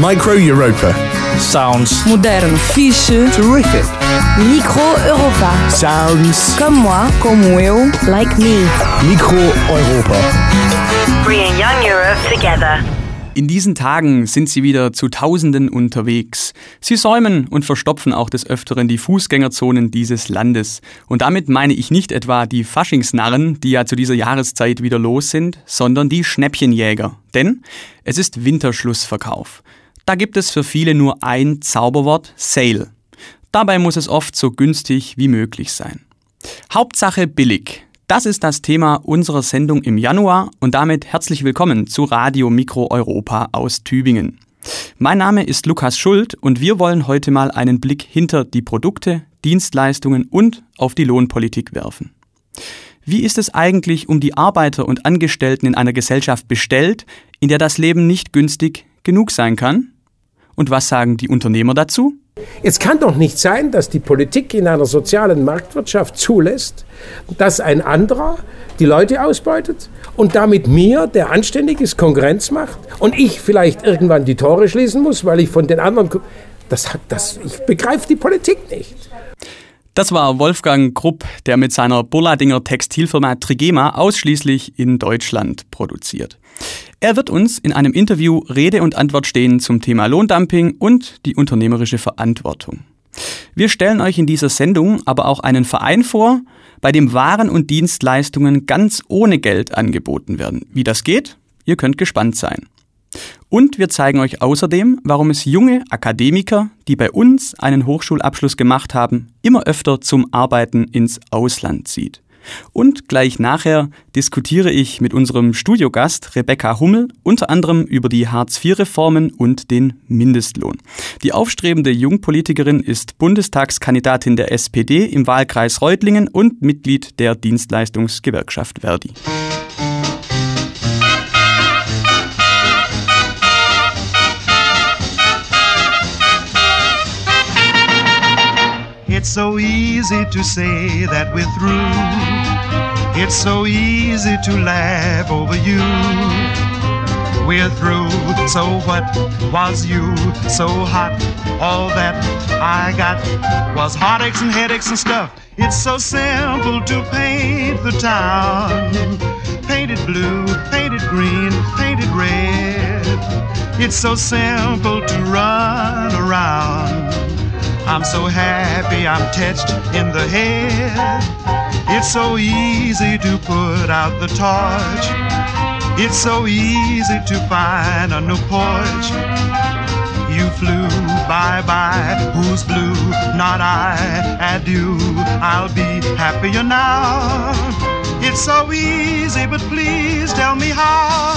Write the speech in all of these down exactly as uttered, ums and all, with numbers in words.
Micro Europa. Sounds Moderno. Fixe. Terrific. Micro Europa. Sounds. Comme moi, como eu, like me. Micro Europa. Bringing young Europe together. In diesen Tagen sind sie wieder zu Tausenden unterwegs. Sie säumen und verstopfen auch des Öfteren die Fußgängerzonen dieses Landes. Und damit meine ich nicht etwa die Faschingsnarren, die ja zu dieser Jahreszeit wieder los sind, sondern die Schnäppchenjäger. Denn es ist Winterschlussverkauf. Da gibt es für viele nur ein Zauberwort: Sale. Dabei muss es oft so günstig wie möglich sein. Hauptsache billig. Das ist das Thema unserer Sendung im Januar und damit herzlich willkommen zu Radio Mikro Europa aus Tübingen. Mein Name ist Lukas Schuld und wir wollen heute mal einen Blick hinter die Produkte, Dienstleistungen und auf die Lohnpolitik werfen. Wie ist es eigentlich um die Arbeiter und Angestellten in einer Gesellschaft bestellt, in der das Leben nicht günstig genug sein kann? Und was sagen die Unternehmer dazu? Es kann doch nicht sein, dass die Politik in einer sozialen Marktwirtschaft zulässt, dass ein anderer die Leute ausbeutet und damit mir, der anständig ist, Konkurrenz macht und ich vielleicht irgendwann die Tore schließen muss, weil ich von den anderen... Das, das, ich begreife die Politik nicht. Das war Wolfgang Krupp, der mit seiner Burladinger Textilfirma Trigema ausschließlich in Deutschland produziert. Er wird uns in einem Interview Rede und Antwort stehen zum Thema Lohndumping und die unternehmerische Verantwortung. Wir stellen euch in dieser Sendung aber auch einen Verein vor, bei dem Waren und Dienstleistungen ganz ohne Geld angeboten werden. Wie das geht? Ihr könnt gespannt sein. Und wir zeigen euch außerdem, warum es junge Akademiker, die bei uns einen Hochschulabschluss gemacht haben, immer öfter zum Arbeiten ins Ausland zieht. Und gleich nachher diskutiere ich mit unserem Studiogast Rebecca Hummel unter anderem über die Hartz vier Reformen und den Mindestlohn. Die aufstrebende Jungpolitikerin ist Bundestagskandidatin der S P D im Wahlkreis Reutlingen und Mitglied der Dienstleistungsgewerkschaft Verdi. It's so easy to say that we're through. It's so easy to laugh over you. We're through, so what was you? So hot, all that I got was heartaches and headaches and stuff. It's so simple to paint the town. Painted blue, painted green, painted red. It's so simple to run around. I'm so happy I'm touched in the head. It's so easy to put out the torch. It's so easy to find a new porch. You flew bye-bye, who's blue? Not I, adieu, I'll be happier now. It's so easy, but please tell me how.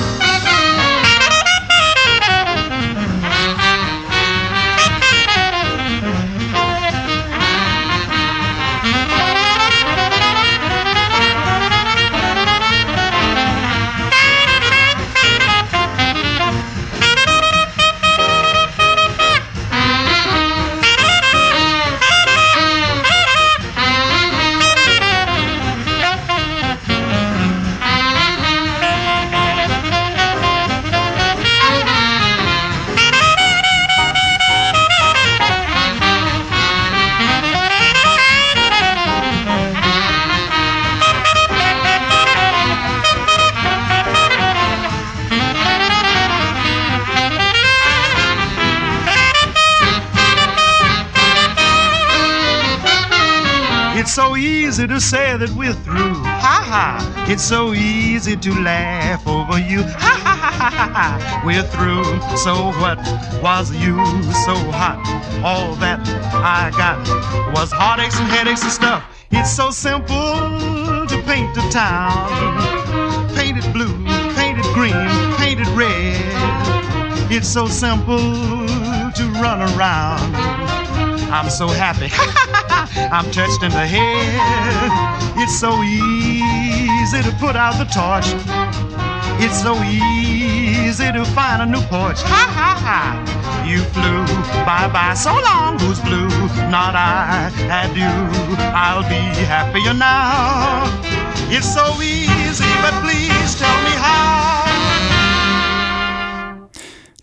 It's so easy to say that we're through. Ha ha. It's so easy to laugh over you. Ha ha ha ha ha. We're through. So what was you? So hot. All that I got was heartaches and headaches and stuff. It's so simple to paint the town. Painted blue, painted green, painted red. It's so simple to run around. I'm so happy. I'm touched in the head. It's so easy to put out the torch. It's so easy to find a new porch. Ha ha ha. You flew bye-bye, so long, who's blue? Not I, adieu, I'll be happier now. It's so easy, but please tell me how.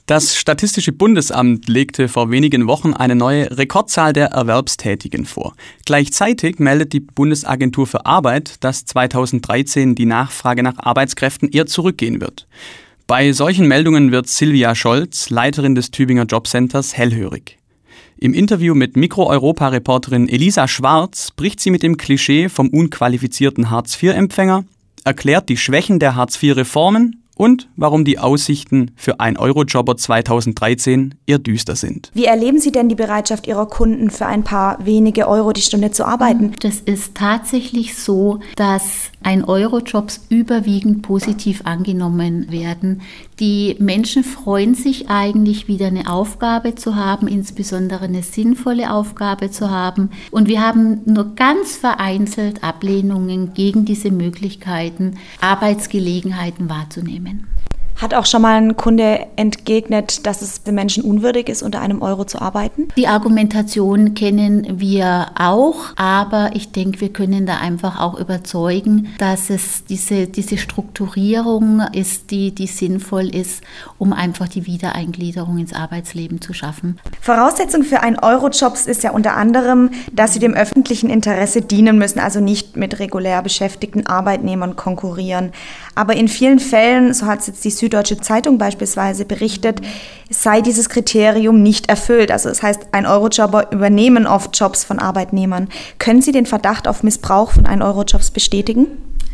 Das Statistische Bundesamt legte vor wenigen Wochen eine neue Rekordzahl der Erwerbstätigen vor. Gleichzeitig meldet die Bundesagentur für Arbeit, dass zweitausenddreizehn die Nachfrage nach Arbeitskräften eher zurückgehen wird. Bei solchen Meldungen wird Silvia Scholz, Leiterin des Tübinger Jobcenters, hellhörig. Im Interview mit Mikro-Europa-Reporterin Elisa Schwarz bricht sie mit dem Klischee vom unqualifizierten Hartz vier Empfänger, erklärt die Schwächen der Hartz vier Reformen und warum die Aussichten für ein-Euro-Jobber zweitausenddreizehn eher düster sind. Wie erleben Sie denn die Bereitschaft Ihrer Kunden, für ein paar wenige Euro die Stunde zu arbeiten? Das ist tatsächlich so, dass ein-Euro-Jobs überwiegend positiv angenommen werden. Die Menschen freuen sich eigentlich, wieder eine Aufgabe zu haben, insbesondere eine sinnvolle Aufgabe zu haben. Und wir haben nur ganz vereinzelt Ablehnungen gegen diese Möglichkeiten, Arbeitsgelegenheiten wahrzunehmen. Hat auch schon mal ein Kunde entgegnet, dass es den Menschen unwürdig ist, unter einem Euro zu arbeiten? Die Argumentation kennen wir auch, aber ich denke, wir können da einfach auch überzeugen, dass es diese, diese Strukturierung ist, die, die sinnvoll ist, um einfach die Wiedereingliederung ins Arbeitsleben zu schaffen. Voraussetzung für ein-Euro-Jobs ist ja unter anderem, dass sie dem öffentlichen Interesse dienen müssen, also nicht mit regulär beschäftigten Arbeitnehmern konkurrieren. Aber in vielen Fällen, so hat es jetzt die Süddeutsche Zeitung beispielsweise berichtet, sei dieses Kriterium nicht erfüllt. Also das heißt, ein-Euro-Jobber übernehmen oft Jobs von Arbeitnehmern. Können Sie den Verdacht auf Missbrauch von ein-Euro-Jobs bestätigen?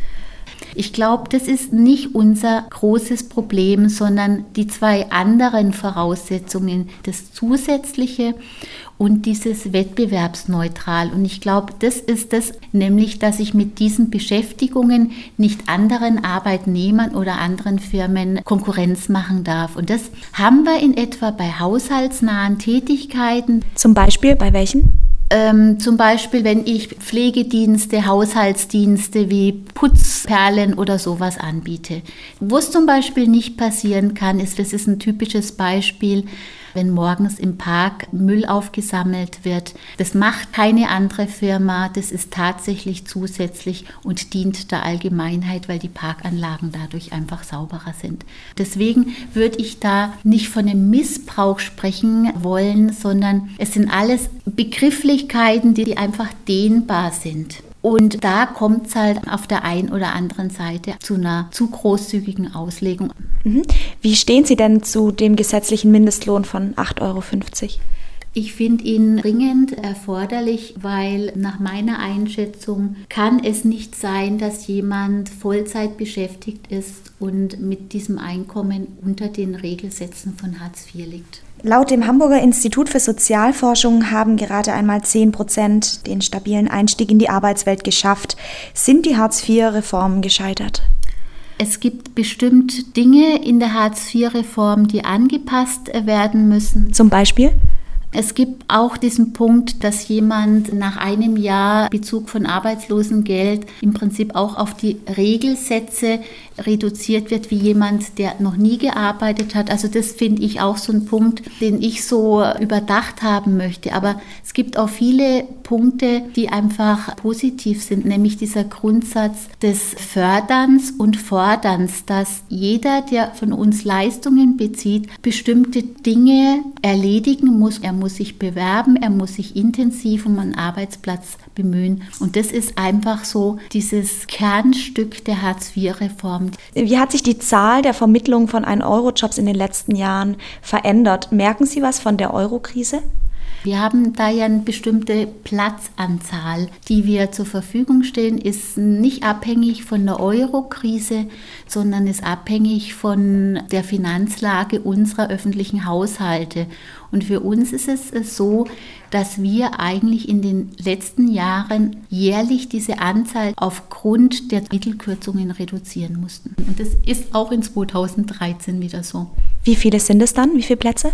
Ich glaube, das ist nicht unser großes Problem, sondern die zwei anderen Voraussetzungen, das Zusätzliche und dieses wettbewerbsneutral. Und ich glaube, das ist das, nämlich, dass ich mit diesen Beschäftigungen nicht anderen Arbeitnehmern oder anderen Firmen Konkurrenz machen darf. Und das haben wir in etwa bei haushaltsnahen Tätigkeiten. Zum Beispiel bei welchen? Ähm, zum Beispiel, wenn ich Pflegedienste, Haushaltsdienste wie Putzperlen oder sowas anbiete. Wo es zum Beispiel nicht passieren kann, ist, das ist ein typisches Beispiel, wenn morgens im Park Müll aufgesammelt wird. Das macht keine andere Firma, das ist tatsächlich zusätzlich und dient der Allgemeinheit, weil die Parkanlagen dadurch einfach sauberer sind. Deswegen würde ich da nicht von einem Missbrauch sprechen wollen, sondern es sind alles Begrifflichkeiten, die einfach dehnbar sind. Und da kommt es halt auf der einen oder anderen Seite zu einer zu großzügigen Auslegung. Wie stehen Sie denn zu dem gesetzlichen Mindestlohn von acht Euro fünfzig? Ich finde ihn dringend erforderlich, weil nach meiner Einschätzung kann es nicht sein, dass jemand Vollzeit beschäftigt ist und mit diesem Einkommen unter den Regelsätzen von Hartz vier liegt. Laut dem Hamburger Institut für Sozialforschung haben gerade einmal zehn Prozent den stabilen Einstieg in die Arbeitswelt geschafft. Sind die Hartz vier Reformen gescheitert? Es gibt bestimmt Dinge in der Hartz vier Reform, die angepasst werden müssen. Zum Beispiel? Es gibt auch diesen Punkt, dass jemand nach einem Jahr Bezug von Arbeitslosengeld im Prinzip auch auf die Regelsätze reduziert wird, wie jemand, der noch nie gearbeitet hat. Also das finde ich auch so ein Punkt, den ich so überdacht haben möchte. Aber es gibt auch viele Punkte, die einfach positiv sind, nämlich dieser Grundsatz des Förderns und Forderns, dass jeder, der von uns Leistungen bezieht, bestimmte Dinge erledigen muss. Er muss sich bewerben, er muss sich intensiv um einen Arbeitsplatz bemühen. Und das ist einfach so dieses Kernstück der Hartz vier Reform. Wie hat sich die Zahl der Vermittlung von ein-Euro-Jobs in den letzten Jahren verändert? Merken Sie was von der Euro-Krise? Wir haben da ja eine bestimmte Platzanzahl, die wir zur Verfügung stellen, ist nicht abhängig von der Euro-Krise, sondern ist abhängig von der Finanzlage unserer öffentlichen Haushalte. Und für uns ist es so, dass wir eigentlich in den letzten Jahren jährlich diese Anzahl aufgrund der Mittelkürzungen reduzieren mussten. Und das ist auch in zweitausenddreizehn wieder so. Wie viele sind es dann? Wie viele Plätze?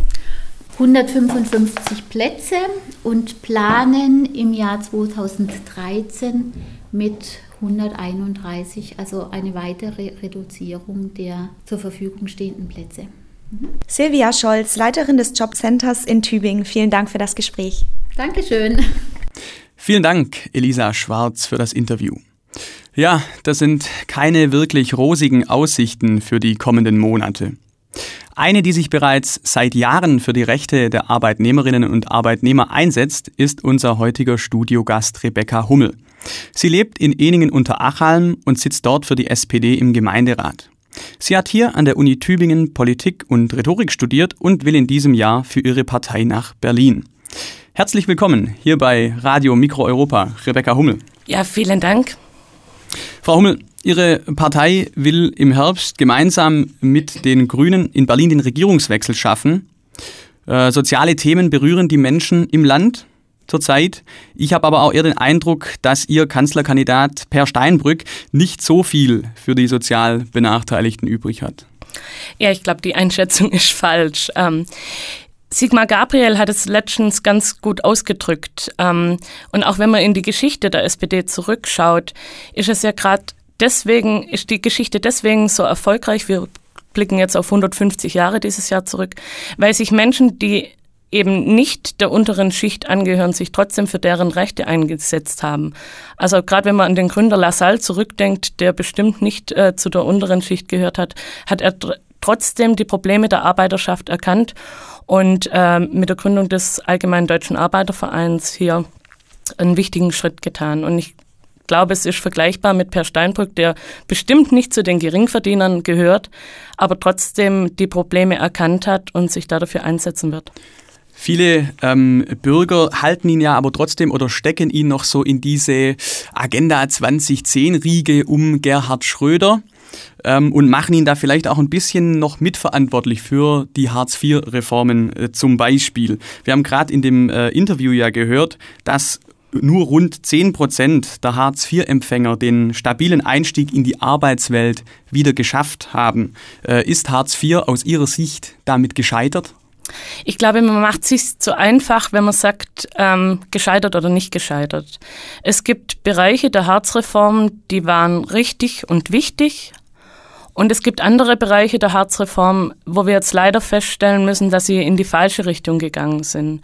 hundertfünfundfünfzig Plätze und planen im Jahr zweitausenddreizehn mit hunderteinunddreißig, also eine weitere Reduzierung der zur Verfügung stehenden Plätze. Mhm. Silvia Scholz, Leiterin des Jobcenters in Tübingen, vielen Dank für das Gespräch. Dankeschön. Vielen Dank, Elisa Schwarz, für das Interview. Ja, das sind keine wirklich rosigen Aussichten für die kommenden Monate. Eine, die sich bereits seit Jahren für die Rechte der Arbeitnehmerinnen und Arbeitnehmer einsetzt, ist unser heutiger Studiogast Rebecca Hummel. Sie lebt in Ehningen-Unterachalm und sitzt dort für die S P D im Gemeinderat. Sie hat hier an der Uni Tübingen Politik und Rhetorik studiert und will in diesem Jahr für ihre Partei nach Berlin. Herzlich willkommen hier bei Radio Mikro Europa, Rebecca Hummel. Ja, vielen Dank. Frau Hummel, Ihre Partei will im Herbst gemeinsam mit den Grünen in Berlin den Regierungswechsel schaffen. Äh, soziale Themen berühren die Menschen im Land zurzeit. Ich habe aber auch eher den Eindruck, dass Ihr Kanzlerkandidat Per Steinbrück nicht so viel für die sozial Benachteiligten übrig hat. Ja, ich glaube, die Einschätzung ist falsch. Ähm, Sigmar Gabriel hat es letztens ganz gut ausgedrückt. Ähm, und auch wenn man in die Geschichte der S P D zurückschaut, ist es ja gerade deswegen, ist die Geschichte deswegen so erfolgreich. Wir blicken jetzt auf hundertfünfzig Jahre dieses Jahr zurück, weil sich Menschen, die eben nicht der unteren Schicht angehören, sich trotzdem für deren Rechte eingesetzt haben. Also gerade wenn man an den Gründer Lassalle zurückdenkt, der bestimmt nicht äh, zu der unteren Schicht gehört hat, hat er tr- trotzdem die Probleme der Arbeiterschaft erkannt und äh, mit der Gründung des Allgemeinen Deutschen Arbeitervereins hier einen wichtigen Schritt getan. Und ich glaube, es ist vergleichbar mit Per Steinbrück, der bestimmt nicht zu den Geringverdienern gehört, aber trotzdem die Probleme erkannt hat und sich da dafür einsetzen wird. Viele ähm, Bürger halten ihn ja aber trotzdem oder stecken ihn noch so in diese Agenda zwanzig zehn-Riege um Gerhard Schröder ähm, und machen ihn da vielleicht auch ein bisschen noch mitverantwortlich für die Hartz vier Reformen äh, zum Beispiel. Wir haben gerade in dem äh, Interview ja gehört, dass nur rund zehn Prozent der Hartz vier Empfänger den stabilen Einstieg in die Arbeitswelt wieder geschafft haben. Äh, ist Hartz vier aus Ihrer Sicht damit gescheitert? Ich glaube, man macht es sich zu einfach, wenn man sagt, ähm, gescheitert oder nicht gescheitert. Es gibt Bereiche der Hartz-Reform, die waren richtig und wichtig. Und es gibt andere Bereiche der Hartz-Reform, wo wir jetzt leider feststellen müssen, dass sie in die falsche Richtung gegangen sind.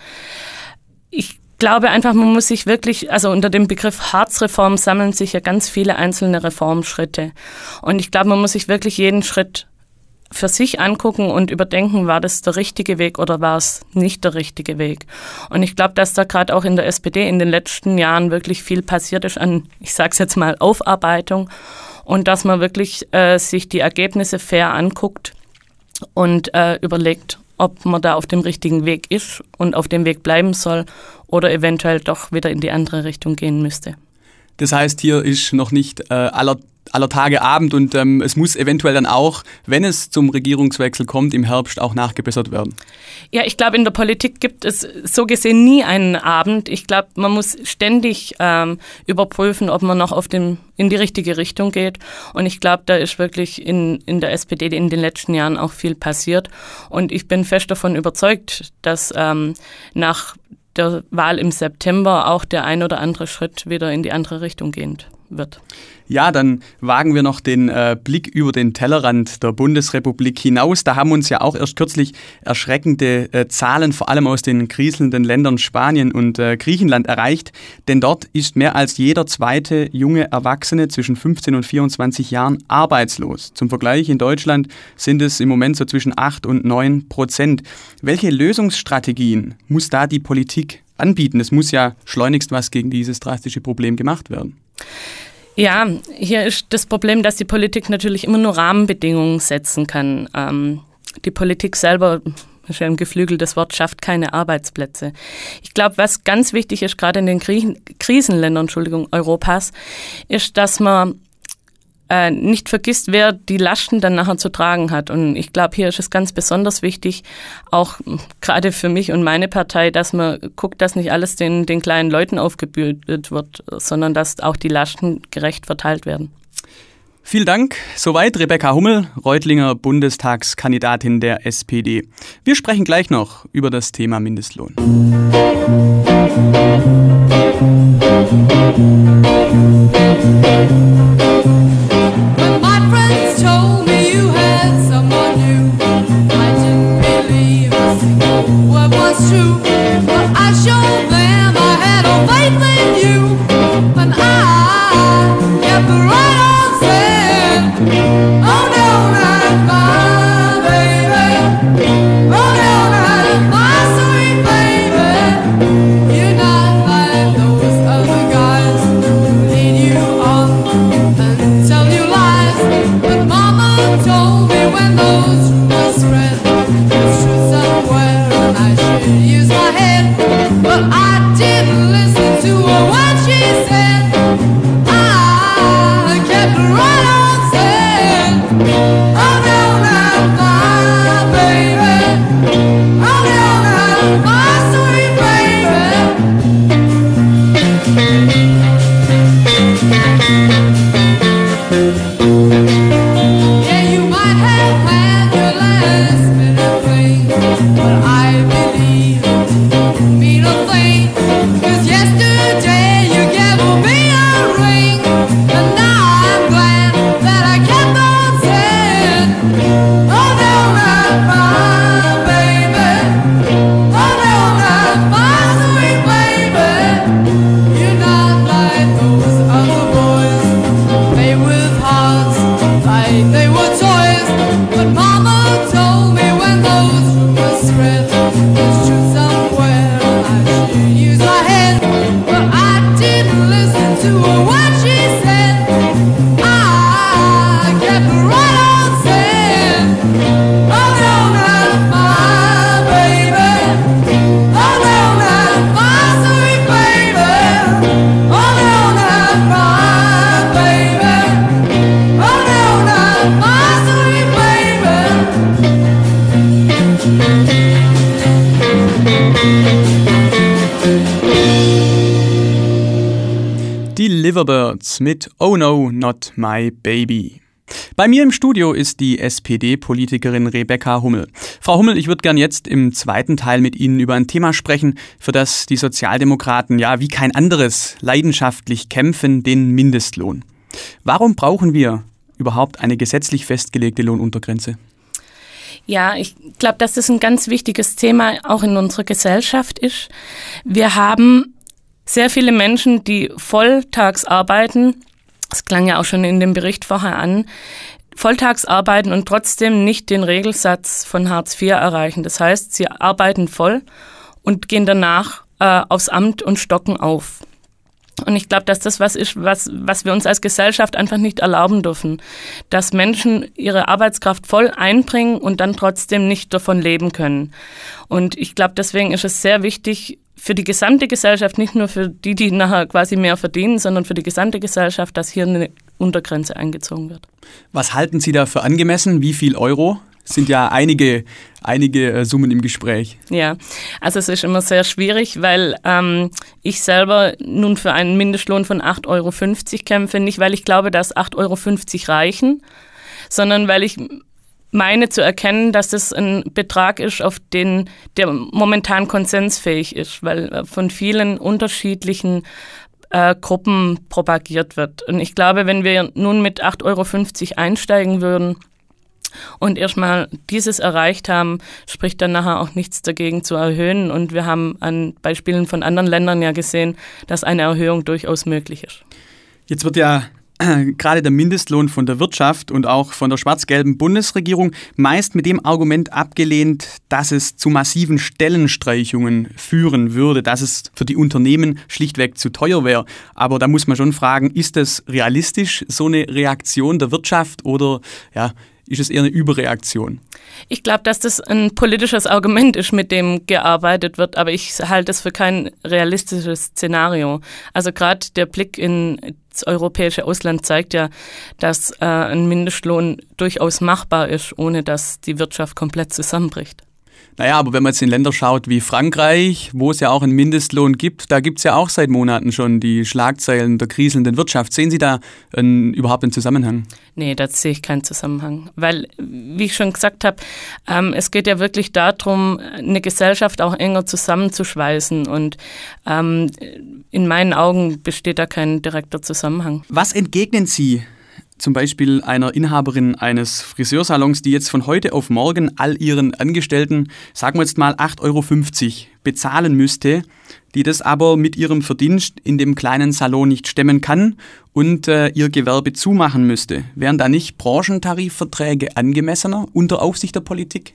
Ich glaube einfach, man muss sich wirklich, also unter dem Begriff Hartz-Reform sammeln sich ja ganz viele einzelne Reformschritte. Und ich glaube, man muss sich wirklich jeden Schritt für sich angucken und überdenken, war das der richtige Weg oder war es nicht der richtige Weg. Und ich glaube, dass da gerade auch in der S P D in den letzten Jahren wirklich viel passiert ist an, ich sage es jetzt mal, Aufarbeitung und dass man wirklich äh, sich die Ergebnisse fair anguckt und äh, überlegt, ob man da auf dem richtigen Weg ist und auf dem Weg bleiben soll oder eventuell doch wieder in die andere Richtung gehen müsste. Das heißt, hier ist noch nicht äh, aller aller Tage Abend und ähm, es muss eventuell dann auch, wenn es zum Regierungswechsel kommt, im Herbst auch nachgebessert werden. Ja, ich glaube, in der Politik gibt es so gesehen nie einen Abend. Ich glaube, man muss ständig ähm, überprüfen, ob man noch auf dem, in die richtige Richtung geht. Und ich glaube, da ist wirklich in, in der S P D in den letzten Jahren auch viel passiert. Und ich bin fest davon überzeugt, dass ähm, nach der Wahl im September auch der ein oder andere Schritt wieder in die andere Richtung gehen wird. Ja, dann wagen wir noch den äh, Blick über den Tellerrand der Bundesrepublik hinaus. Da haben uns ja auch erst kürzlich erschreckende äh, Zahlen, vor allem aus den kriselnden Ländern Spanien und äh, Griechenland erreicht. Denn dort ist mehr als jeder zweite junge Erwachsene zwischen fünfzehn und vierundzwanzig Jahren arbeitslos. Zum Vergleich, in Deutschland sind es im Moment so zwischen acht und neun Prozent. Welche Lösungsstrategien muss da die Politik anbieten? Es muss ja schleunigst was gegen dieses drastische Problem gemacht werden. Ja, hier ist das Problem, dass die Politik natürlich immer nur Rahmenbedingungen setzen kann. Ähm, die Politik selber, das ist ja ein geflügeltes Wort, schafft keine Arbeitsplätze. Ich glaube, was ganz wichtig ist, gerade in den Kri- Krisenländern Entschuldigung, Europas, ist, dass man äh, nicht vergisst, wer die Lasten dann nachher zu tragen hat. Und ich glaube, hier ist es ganz besonders wichtig, auch gerade für mich und meine Partei, dass man guckt, dass nicht alles den, den kleinen Leuten aufgebürdet wird, sondern dass auch die Lasten gerecht verteilt werden. Vielen Dank. Soweit Rebecca Hummel, Reutlinger Bundestagskandidatin der S P D. Wir sprechen gleich noch über das Thema Mindestlohn. Oh no, not my baby. Silverbirds mit Oh No, Not My Baby. Bei mir im Studio ist die S P D-Politikerin Rebecca Hummel. Frau Hummel, ich würde gern jetzt im zweiten Teil mit Ihnen über ein Thema sprechen, für das die Sozialdemokraten ja wie kein anderes leidenschaftlich kämpfen, den Mindestlohn. Warum brauchen wir überhaupt eine gesetzlich festgelegte Lohnuntergrenze? Ja, ich glaube, dass das ein ganz wichtiges Thema auch in unserer Gesellschaft ist. Wir haben sehr viele Menschen, die volltags arbeiten. Das klang ja auch schon in dem Bericht vorher an, volltags arbeiten und trotzdem nicht den Regelsatz von Hartz vier erreichen. Das heißt, sie arbeiten voll und gehen danach äh, aufs Amt und stocken auf. Und ich glaube, dass das was ist, was, was wir uns als Gesellschaft einfach nicht erlauben dürfen. Dass Menschen ihre Arbeitskraft voll einbringen und dann trotzdem nicht davon leben können. Und ich glaube, deswegen ist es sehr wichtig, für die gesamte Gesellschaft, nicht nur für die, die nachher quasi mehr verdienen, sondern für die gesamte Gesellschaft, dass hier eine Untergrenze eingezogen wird. Was halten Sie da für angemessen? Wie viel Euro? Es sind ja einige, einige Summen im Gespräch. Ja, also es ist immer sehr schwierig, weil ähm, ich selber nun für einen Mindestlohn von acht Euro fünfzig kämpfe. Nicht, weil ich glaube, dass acht Euro fünfzig reichen, sondern weil ich meine zu erkennen, dass das ein Betrag ist, auf den der momentan konsensfähig ist, weil von vielen unterschiedlichen äh, Gruppen propagiert wird. Und ich glaube, wenn wir nun mit acht Euro fünfzig einsteigen würden und erstmal dieses erreicht haben, spricht dann nachher auch nichts dagegen zu erhöhen. Und wir haben an Beispielen von anderen Ländern ja gesehen, dass eine Erhöhung durchaus möglich ist. Jetzt wird ja gerade der Mindestlohn von der Wirtschaft und auch von der schwarz-gelben Bundesregierung meist mit dem Argument abgelehnt, dass es zu massiven Stellenstreichungen führen würde, dass es für die Unternehmen schlichtweg zu teuer wäre. Aber da muss man schon fragen, ist das realistisch, so eine Reaktion der Wirtschaft, oder ja, ist es eher eine Überreaktion? Ich glaube, dass das ein politisches Argument ist, mit dem gearbeitet wird, aber ich halte es für kein realistisches Szenario. Also gerade der Blick ins europäische Ausland zeigt ja, dass äh, ein Mindestlohn durchaus machbar ist, ohne dass die Wirtschaft komplett zusammenbricht. Naja, aber wenn man jetzt in Länder schaut wie Frankreich, wo es ja auch einen Mindestlohn gibt, da gibt es ja auch seit Monaten schon die Schlagzeilen der kriselnden Wirtschaft. Sehen Sie da einen, überhaupt einen Zusammenhang? Nee, da sehe ich keinen Zusammenhang. Weil, wie ich schon gesagt habe, ähm, es geht ja wirklich darum, eine Gesellschaft auch enger zusammenzuschweißen. Und ähm, in meinen Augen besteht da kein direkter Zusammenhang. Was entgegnen Sie zum Beispiel einer Inhaberin eines Friseursalons, die jetzt von heute auf morgen all ihren Angestellten, sagen wir jetzt mal acht Euro fünfzig, bezahlen müsste, die das aber mit ihrem Verdienst in dem kleinen Salon nicht stemmen kann und äh, ihr Gewerbe zumachen müsste? Wären da nicht Branchentarifverträge angemessener unter Aufsicht der Politik?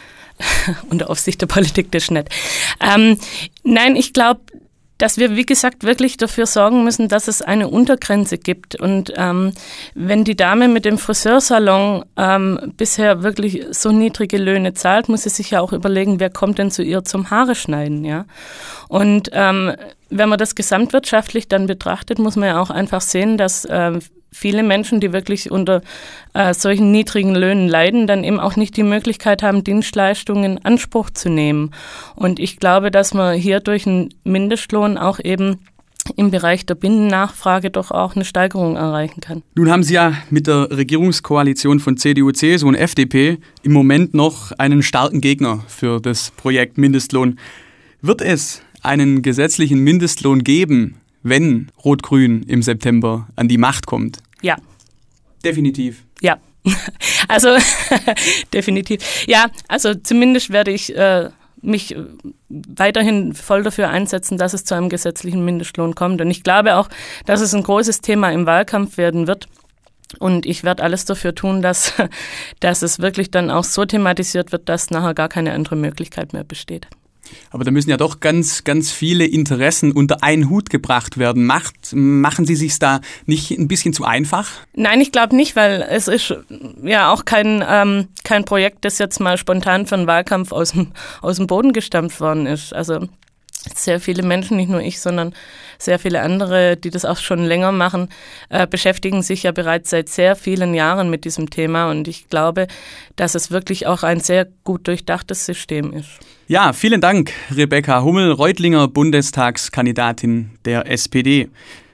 Unter Aufsicht der Politik, das ist nicht. Ähm, nein, ich glaube, dass wir, wie gesagt, wirklich dafür sorgen müssen, dass es eine Untergrenze gibt. Und ähm, wenn die Dame mit dem Friseursalon ähm, bisher wirklich so niedrige Löhne zahlt, muss sie sich ja auch überlegen, wer kommt denn zu ihr zum Haare schneiden, ja? Und ähm, wenn man das gesamtwirtschaftlich dann betrachtet, muss man ja auch einfach sehen, dass äh, viele Menschen, die wirklich unter äh, solchen niedrigen Löhnen leiden, dann eben auch nicht die Möglichkeit haben, Dienstleistungen in Anspruch zu nehmen. Und ich glaube, dass man hier durch einen Mindestlohn auch eben im Bereich der Binnennachfrage doch auch eine Steigerung erreichen kann. Nun haben Sie ja mit der Regierungskoalition von C D U, C S U und F D P im Moment noch einen starken Gegner für das Projekt Mindestlohn. Wird es einen gesetzlichen Mindestlohn geben, wenn Rot-Grün im September an die Macht kommt? Ja. Definitiv. Ja. Also definitiv. Ja, also zumindest werde ich äh, mich weiterhin voll dafür einsetzen, dass es zu einem gesetzlichen Mindestlohn kommt. Und ich glaube auch, dass es ein großes Thema im Wahlkampf werden wird. Und ich werde alles dafür tun, dass, dass es wirklich dann auch so thematisiert wird, dass nachher gar keine andere Möglichkeit mehr besteht. Aber da müssen ja doch ganz, ganz viele Interessen unter einen Hut gebracht werden. Macht, machen Sie sich's da nicht ein bisschen zu einfach? Nein, ich glaube nicht, weil es ist ja auch kein, ähm, kein Projekt, das jetzt mal spontan für einen Wahlkampf aus dem, aus dem Boden gestampft worden ist. Also sehr viele Menschen, nicht nur ich, sondern sehr viele andere, die das auch schon länger machen, äh, beschäftigen sich ja bereits seit sehr vielen Jahren mit diesem Thema. Und ich glaube, dass es wirklich auch ein sehr gut durchdachtes System ist. Ja, vielen Dank, Rebecca Hummel, Reutlinger Bundestagskandidatin der S P D.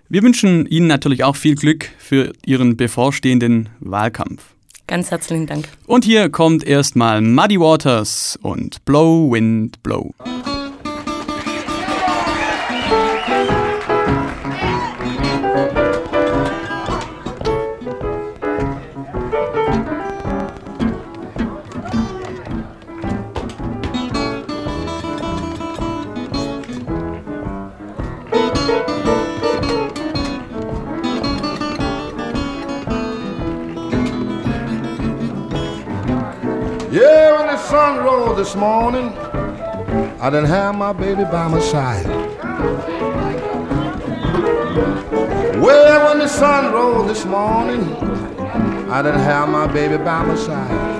Wir wünschen Ihnen natürlich auch viel Glück für Ihren bevorstehenden Wahlkampf. Ganz herzlichen Dank. Und hier kommt erstmal Muddy Waters und Blow, Wind, Blow. Yeah, when the sun rose this morning, I didn't have my baby by my side. Well, when the sun rose this morning, I didn't have my baby by my side.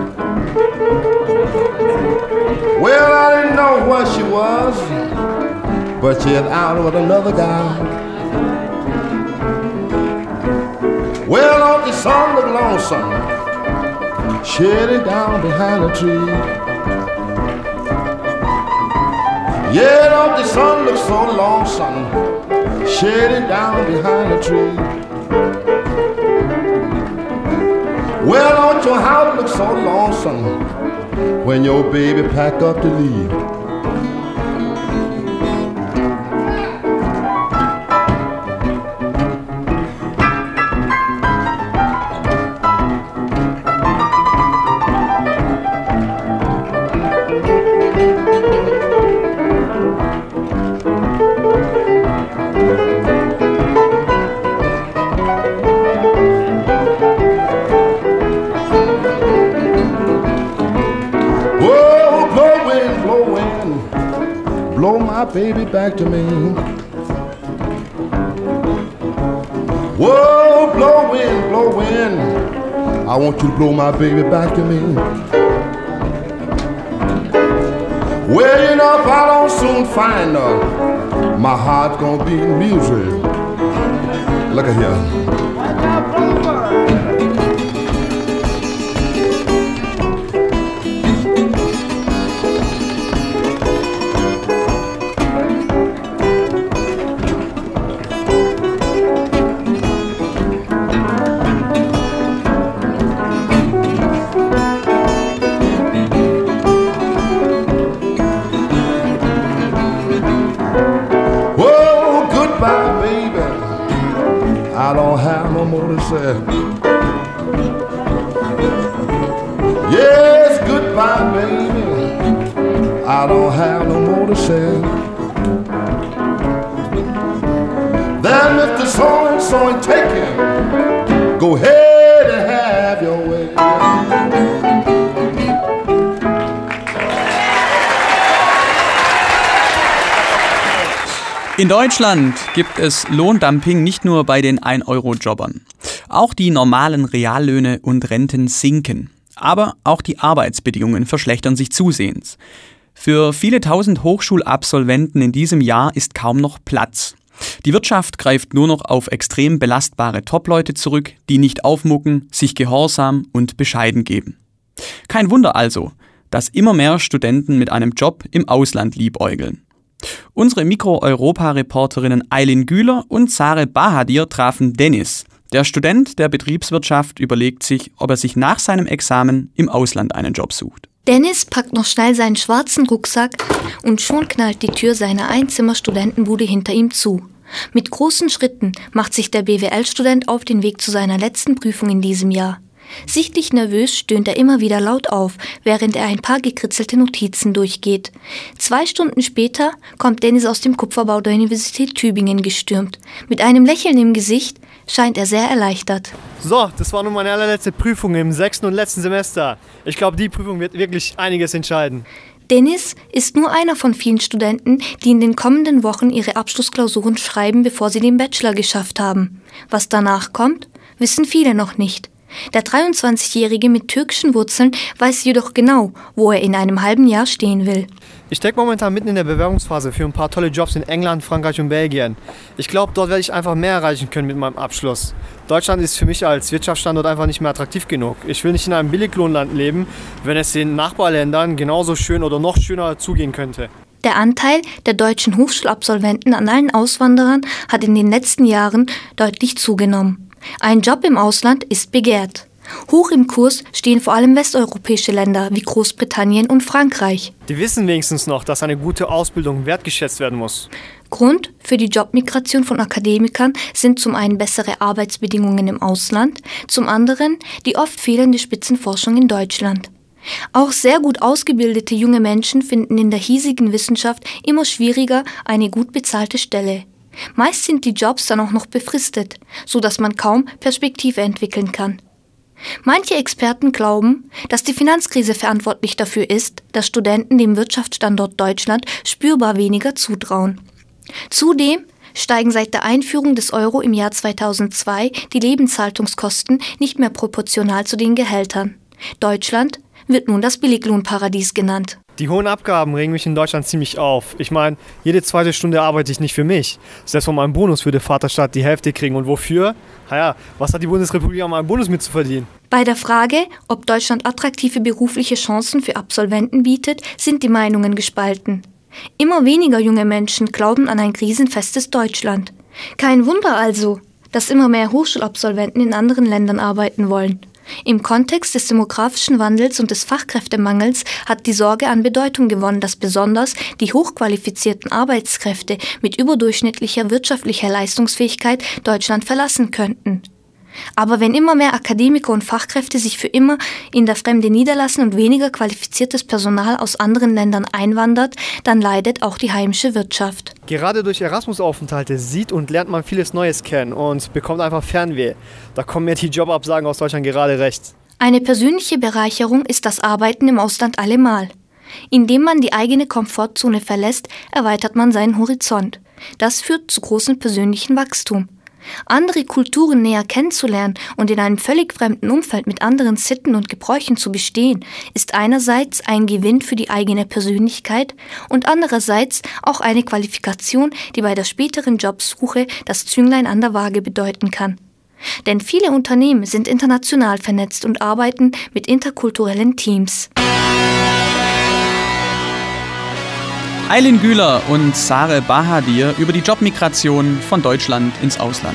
Well, I didn't know where she was, but she had out with another guy. Well, don't the sun look lonesome, shedding down behind a tree. Yeah, don't the sun look so lonesome, shedding down behind a tree. Well, don't your house look so lonesome when your baby pack up to leave. Baby back to me. Whoa, blow wind, blow wind, I want you to blow my baby back to me. Well, you know, if I don't soon find her, my heart's gonna be in misery. Look at here. I don't have no more to say. Yes, goodbye, baby, I don't have no more to say. Then if the so-and-so ain't taken, go ahead and have your way. In Deutschland gibt es Lohndumping nicht nur bei den ein Euro Jobbern. Auch die normalen Reallöhne und Renten sinken. Aber auch die Arbeitsbedingungen verschlechtern sich zusehends. Für viele tausend Hochschulabsolventen in diesem Jahr ist kaum noch Platz. Die Wirtschaft greift nur noch auf extrem belastbare Top-Leute zurück, die nicht aufmucken, sich gehorsam und bescheiden geben. Kein Wunder also, dass immer mehr Studenten mit einem Job im Ausland liebäugeln. Unsere Mikro-Europa-Reporterinnen Eileen Güler und Sare Bahadir trafen Dennis. Der Student der Betriebswirtschaft überlegt sich, ob er sich nach seinem Examen im Ausland einen Job sucht. Dennis packt noch schnell seinen schwarzen Rucksack und schon knallt die Tür seiner Einzimmer-Studentenbude hinter ihm zu. Mit großen Schritten macht sich der B W L-Student auf den Weg zu seiner letzten Prüfung in diesem Jahr. Sichtlich nervös stöhnt er immer wieder laut auf, während er ein paar gekritzelte Notizen durchgeht. Zwei Stunden später kommt Dennis aus dem Kupferbau der Universität Tübingen gestürmt. Mit einem Lächeln im Gesicht scheint er sehr erleichtert. So, das war nun meine allerletzte Prüfung im sechsten und letzten Semester. Ich glaube, die Prüfung wird wirklich einiges entscheiden. Dennis ist nur einer von vielen Studenten, die in den kommenden Wochen ihre Abschlussklausuren schreiben, bevor sie den Bachelor geschafft haben. Was danach kommt, wissen viele noch nicht. Der dreiundzwanzigjährige mit türkischen Wurzeln weiß jedoch genau, wo er in einem halben Jahr stehen will. Ich stecke momentan mitten in der Bewerbungsphase für ein paar tolle Jobs in England, Frankreich und Belgien. Ich glaube, dort werde ich einfach mehr erreichen können mit meinem Abschluss. Deutschland ist für mich als Wirtschaftsstandort einfach nicht mehr attraktiv genug. Ich will nicht in einem Billiglohnland leben, wenn es den Nachbarländern genauso schön oder noch schöner zugehen könnte. Der Anteil der deutschen Hochschulabsolventen an allen Auswanderern hat in den letzten Jahren deutlich zugenommen. Ein Job im Ausland ist begehrt. Hoch im Kurs stehen vor allem westeuropäische Länder wie Großbritannien und Frankreich. Die wissen wenigstens noch, dass eine gute Ausbildung wertgeschätzt werden muss. Grund für die Jobmigration von Akademikern sind zum einen bessere Arbeitsbedingungen im Ausland, zum anderen die oft fehlende Spitzenforschung in Deutschland. Auch sehr gut ausgebildete junge Menschen finden in der hiesigen Wissenschaft immer schwieriger eine gut bezahlte Stelle. Meist sind die Jobs dann auch noch befristet, so dass man kaum Perspektive entwickeln kann. Manche Experten glauben, dass die Finanzkrise verantwortlich dafür ist, dass Studenten dem Wirtschaftsstandort Deutschland spürbar weniger zutrauen. Zudem steigen seit der Einführung des Euro im Jahr zweitausendzwei die Lebenshaltungskosten nicht mehr proportional zu den Gehältern. Deutschland wird nun das Billiglohnparadies genannt. Die hohen Abgaben regen mich in Deutschland ziemlich auf. Ich meine, jede zweite Stunde arbeite ich nicht für mich. Selbst von meinem Bonus würde Vaterstaat die Hälfte kriegen. Und wofür? Naja, was hat die Bundesrepublik an meinem Bonus mitzuverdienen? Bei der Frage, ob Deutschland attraktive berufliche Chancen für Absolventen bietet, sind die Meinungen gespalten. Immer weniger junge Menschen glauben an ein krisenfestes Deutschland. Kein Wunder also, dass immer mehr Hochschulabsolventen in anderen Ländern arbeiten wollen. Im Kontext des demografischen Wandels und des Fachkräftemangels hat die Sorge an Bedeutung gewonnen, dass besonders die hochqualifizierten Arbeitskräfte mit überdurchschnittlicher wirtschaftlicher Leistungsfähigkeit Deutschland verlassen könnten. Aber wenn immer mehr Akademiker und Fachkräfte sich für immer in der Fremde niederlassen und weniger qualifiziertes Personal aus anderen Ländern einwandert, dann leidet auch die heimische Wirtschaft. Gerade durch Erasmus-Aufenthalte sieht und lernt man vieles Neues kennen und bekommt einfach Fernweh. Da kommen mir die Jobabsagen aus Deutschland gerade recht. Eine persönliche Bereicherung ist das Arbeiten im Ausland allemal. Indem man die eigene Komfortzone verlässt, erweitert man seinen Horizont. Das führt zu großem persönlichen Wachstum. Andere Kulturen näher kennenzulernen und in einem völlig fremden Umfeld mit anderen Sitten und Gebräuchen zu bestehen, ist einerseits ein Gewinn für die eigene Persönlichkeit und andererseits auch eine Qualifikation, die bei der späteren Jobsuche das Zünglein an der Waage bedeuten kann. Denn viele Unternehmen sind international vernetzt und arbeiten mit interkulturellen Teams. Aylin Güler und Sare Bahadir über die Jobmigration von Deutschland ins Ausland.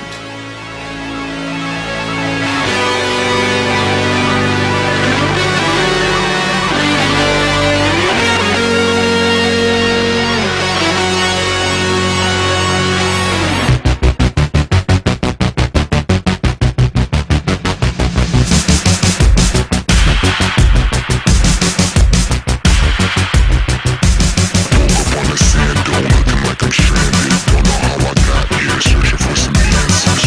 Searching for some answers.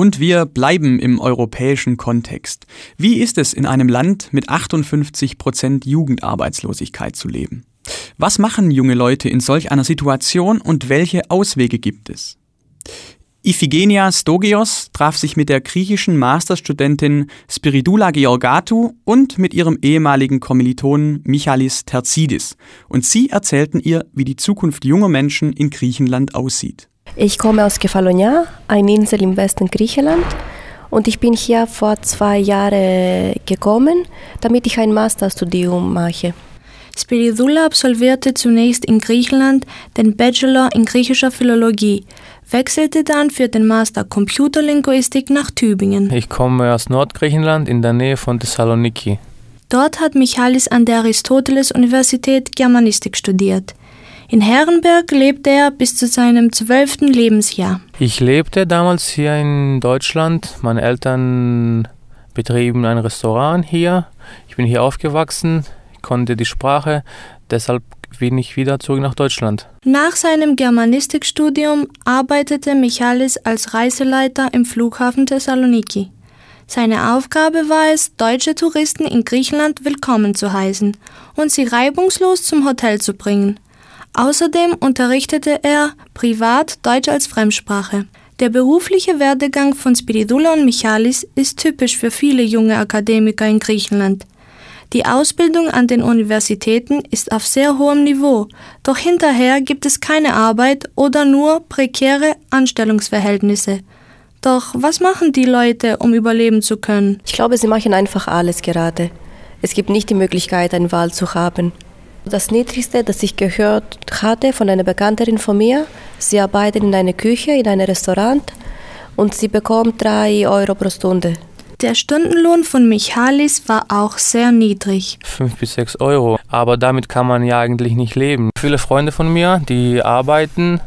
Und wir bleiben im europäischen Kontext. Wie ist es, in einem Land mit achtundfünfzig Prozent Jugendarbeitslosigkeit zu leben? Was machen junge Leute in solch einer Situation und welche Auswege gibt es? Iphigenia Stogios traf sich mit der griechischen Masterstudentin Spiridoula Georgatou und mit ihrem ehemaligen Kommilitonen Michalis Terzidis. Und sie erzählten ihr, wie die Zukunft junger Menschen in Griechenland aussieht. Ich komme aus Kefalonia, eine Insel im Westen Griechenland. Und ich bin hier vor zwei Jahren gekommen, damit ich ein Masterstudium mache. Spiridoula absolvierte zunächst in Griechenland den Bachelor in griechischer Philologie, wechselte dann für den Master Computerlinguistik nach Tübingen. Ich komme aus Nordgriechenland in der Nähe von Thessaloniki. Dort hat Michalis an der Aristoteles-Universität Germanistik studiert. In Herrenberg lebte er bis zu seinem zwölften Lebensjahr. Ich lebte damals hier in Deutschland. Meine Eltern betrieben ein Restaurant hier. Ich bin hier aufgewachsen, konnte die Sprache, deshalb bin ich wieder zurück nach Deutschland. Nach seinem Germanistikstudium arbeitete Michalis als Reiseleiter im Flughafen Thessaloniki. Seine Aufgabe war es, deutsche Touristen in Griechenland willkommen zu heißen und sie reibungslos zum Hotel zu bringen. Außerdem unterrichtete er privat Deutsch als Fremdsprache. Der berufliche Werdegang von Spiridoula und Michalis ist typisch für viele junge Akademiker in Griechenland. Die Ausbildung an den Universitäten ist auf sehr hohem Niveau, doch hinterher gibt es keine Arbeit oder nur prekäre Anstellungsverhältnisse. Doch was machen die Leute, um überleben zu können? Ich glaube, sie machen einfach alles gerade. Es gibt nicht die Möglichkeit, eine Wahl zu haben. Das Niedrigste, das ich gehört hatte von einer Bekannterin von mir, sie arbeitet in einer Küche, in einem Restaurant und sie bekommt drei Euro pro Stunde. Der Stundenlohn von Michalis war auch sehr niedrig. Fünf bis sechs Euro. Aber damit kann man ja eigentlich nicht leben. Viele Freunde von mir, die arbeiten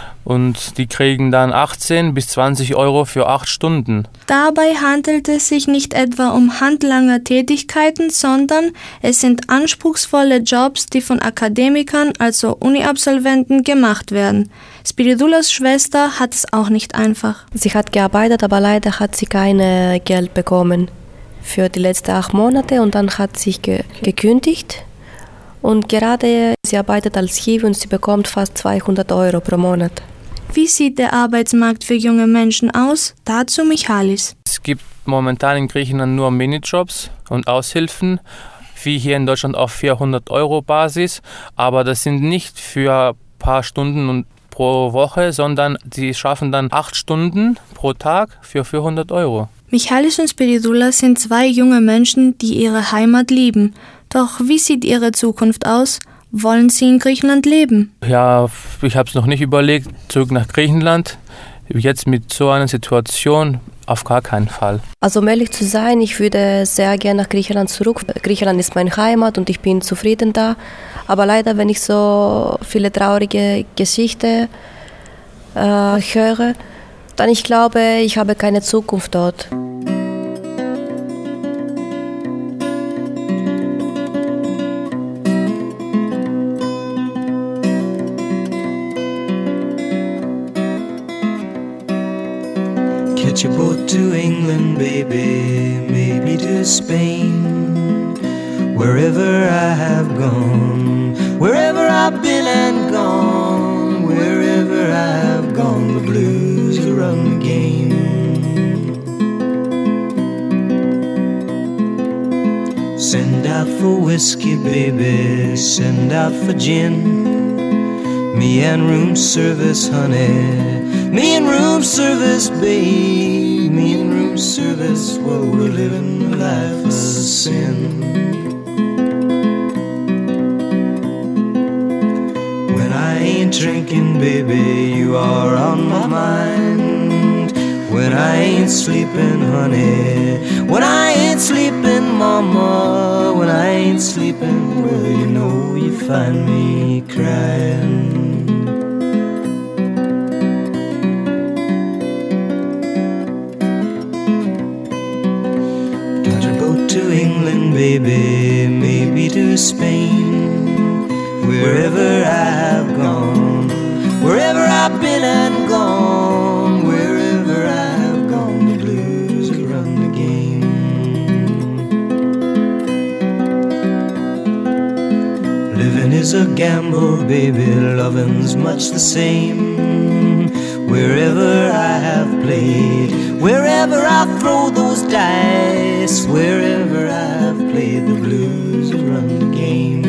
und die kriegen dann achtzehn bis zwanzig Euro für acht Stunden. Dabei handelt es sich nicht etwa um Handlanger-Tätigkeiten, sondern es sind anspruchsvolle Jobs, die von Akademikern, also Uni-Absolventen, gemacht werden. Spiridoulas Schwester hat es auch nicht einfach. Sie hat gearbeitet, aber leider hat sie kein Geld bekommen für die letzten acht Monate und dann hat sie ge- gekündigt. Und gerade sie arbeitet als Hiwi und sie bekommt fast zweihundert Euro pro Monat. Wie sieht der Arbeitsmarkt für junge Menschen aus? Dazu Michalis. Es gibt momentan in Griechenland nur Minijobs und Aushilfen, wie hier in Deutschland auf vierhundert Euro Basis. Aber das sind nicht für ein paar Stunden und pro Woche, sondern sie schaffen dann acht Stunden pro Tag für vierhundert Euro. Michalis und Spiridoula sind zwei junge Menschen, die ihre Heimat lieben. Doch wie sieht ihre Zukunft aus? Wollen sie in Griechenland leben? Ja, ich habe es noch nicht überlegt, zurück nach Griechenland. Jetzt mit so einer Situation auf gar keinen Fall. Also um ehrlich zu sein, ich würde sehr gerne nach Griechenland zurück. Griechenland ist meine Heimat und ich bin zufrieden da. Aber leider, wenn ich so viele traurige Geschichten äh, höre, dann ich glaube, ich habe keine Zukunft dort. Catch a boat to England, baby, maybe to Spain. Wherever I have gone, wherever I've been and gone, wherever I have gone, the blues will run the game. Send out for whiskey, baby, send out for gin. Me and room service, honey. Me and room service, babe. Me and room service, well, we're living a life of sin. When I ain't drinking, baby, you are on my mind. When I ain't sleeping, honey. When I ain't sleeping, mama. When I ain't sleeping, well, you know you find me crying. To England, baby, maybe to Spain. Wherever I have gone, wherever I've been and gone, wherever I have gone, the Living is a gamble, baby, loving's much the same. Wherever I have played, wherever I throw those dice, wherever I have played the blues run the game.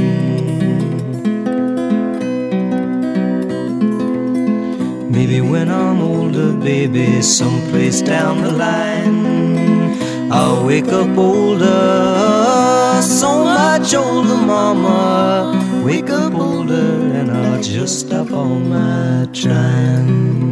Maybe when I'm older, baby, someplace down the line, I'll wake up older, so much older, mama. Wake up older and I'll just stop all my trying.